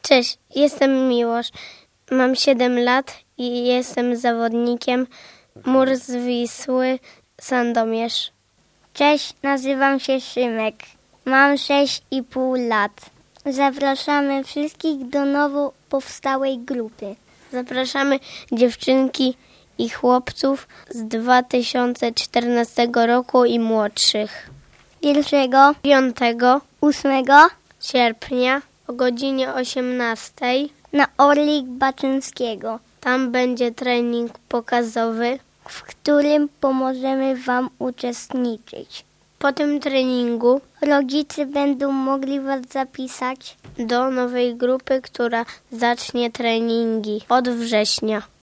Cześć, jestem Miłosz. Mam 7 lat i jestem zawodnikiem Mur z Wisły Sandomierz. Cześć, nazywam się Szymek. Mam 6,5 lat. Zapraszamy wszystkich do nowo powstałej grupy. Zapraszamy dziewczynki i chłopców z 2014 roku i młodszych. 1, 5 8 sierpnia o godzinie 18 na Orlik Baczyńskiego, tam będzie trening pokazowy, w którym pomożemy Wam uczestniczyć. Po tym treningu Rodzice będą mogli Was zapisać do nowej grupy, która zacznie treningi od września.